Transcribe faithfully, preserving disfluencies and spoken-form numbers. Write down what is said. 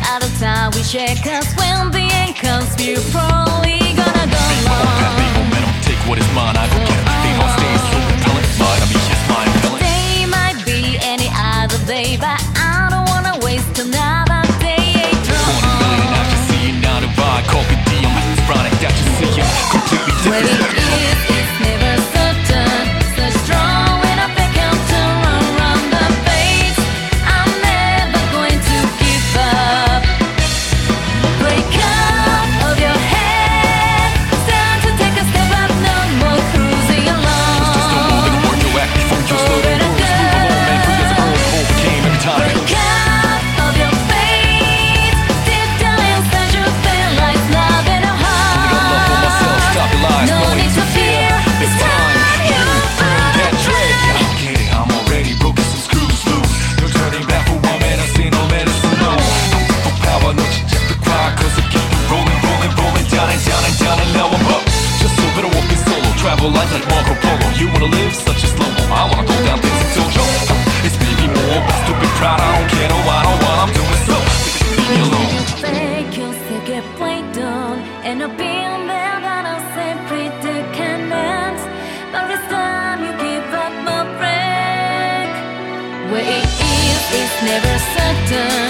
out of time we share, cause when the end comes we're probably gonna go Path, be long. momentum, take what is mine, I go get it. They on stage so repellent, mine, I mean yes, mine repellent. Day might be any other day, but I don't wanna waste another day. One million after seeing now the vibe, Coffee D on my product after seeing completely Where it different. is, it's never certain. So strong when I think I'll turn around the face. I'm never going to give up. Break up of your head. It's time to take a step up, no more cruising along. Just don't move and work your act before you slow the rules. Move along, man, free as a bird, overcame every time. Break up of your face. Deep down inside you feel like love in a Only got love for myself, heart. stop your lies, No no need need to to fear. fear. It's time you burn that dread. Yeah, I'm kidding, I'm already broken some screws loose. No turning back for one man, I see no medicine, no. Don't for power, no check the cry, cause I keep it rolling, rolling, rolling, down and down and down, and now I'm up. Just so better walking solo, travel life like Marco Polo. You wanna live such a slow-mo, I wanna go down things until Joe. It's maybe more, but stupid proud, I don't care, no, I know what I'm doing, so leave me alone. Fake you say get played down, and I've been there, but I simply can't. But this time you give up my break. Where it is, it's never certain.